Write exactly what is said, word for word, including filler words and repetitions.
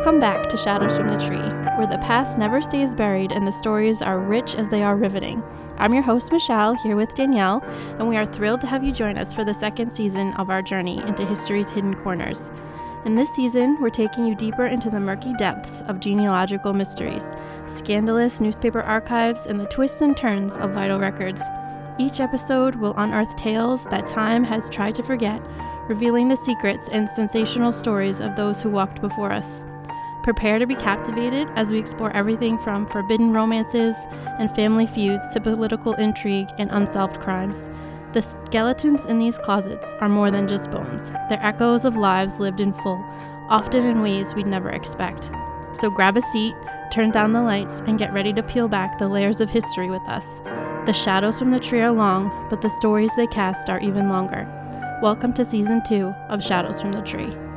Welcome back to Shadows from the Tree, where the past never stays buried and the stories are rich as they are riveting. I'm your host, Michelle, here with Danielle, and we are thrilled to have you join us for the second season of our journey into history's hidden corners. In this season, we're taking you deeper into the murky depths of genealogical mysteries, scandalous newspaper archives, and the twists and turns of vital records. Each episode will unearth tales that time has tried to forget, revealing the secrets and sensational stories of those who walked before us. Prepare to be captivated as we explore everything from forbidden romances and family feuds to political intrigue and unsolved crimes. The skeletons in these closets are more than just bones. They're echoes of lives lived in full, often in ways we'd never expect. So grab a seat, turn down the lights, and get ready to peel back the layers of history with us. The shadows from the tree are long, but the stories they cast are even longer. Welcome to Season two of Shadows from the Tree.